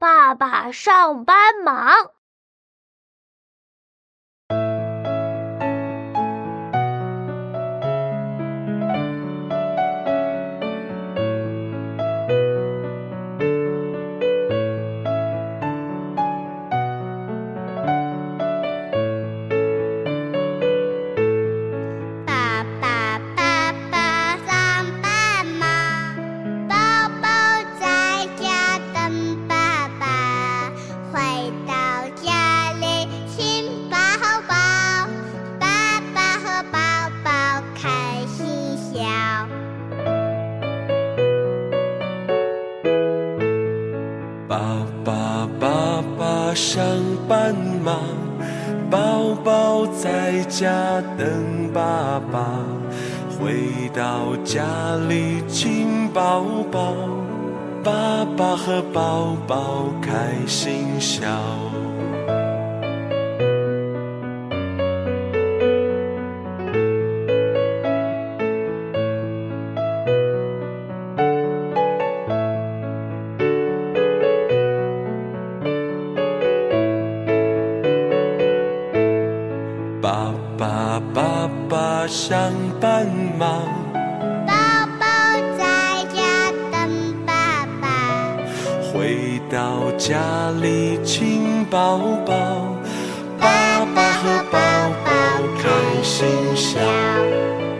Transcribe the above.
爸爸上班忙。 爸爸上班忙，宝宝在家等爸爸，回到家里亲宝宝，爸爸和宝宝开心笑。爸爸上班忙， 宝宝在家等爸爸， 回到家里亲宝宝，爸爸和宝宝开心笑。